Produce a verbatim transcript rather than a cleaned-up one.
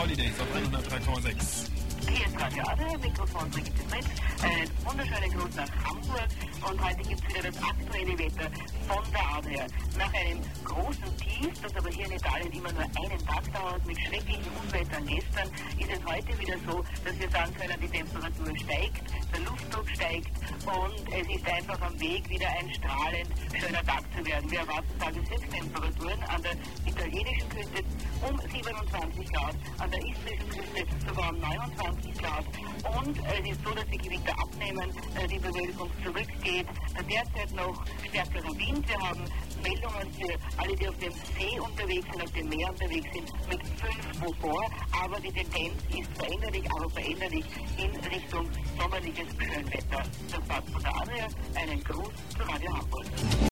Holidays auf hundertdrei Komma sechs. Hier ist Radio Adria, Mikrofon Brigitte Fritz. Einen wunderschönen Gruß nach Hamburg und heute gibt es wieder das aktuelle Wetter von der Adria. Nach einem großen Tief, das aber hier in Italien immer nur einen Tag dauert, mit schrecklichen Unwettern gestern, ist es heute wieder so, dass wir sagen können, die Temperatur steigt, der Luftdruck steigt und es ist einfach am Weg, wieder ein strahlend schöner Tag zu werden. Wir erwarten Tagestemperaturen an der italienischen Küste um siebenundzwanzig Grad, an der istrischen Küste sogar um neunundzwanzig Grad. Und es ist so, dass die Gewitter abnehmen, die Bewölkung zurückgeht. Derzeit noch stärkerer Wind. Wir haben Meldungen für alle, die auf dem See unterwegs sind, auf dem Meer unterwegs sind, mit fünf wovor. Aber die Tendenz ist veränderlich, aber veränderlich in Richtung sommerliches Schönwetter. Das war's von der Adria. Einen Gruß zu Radio Hamburg.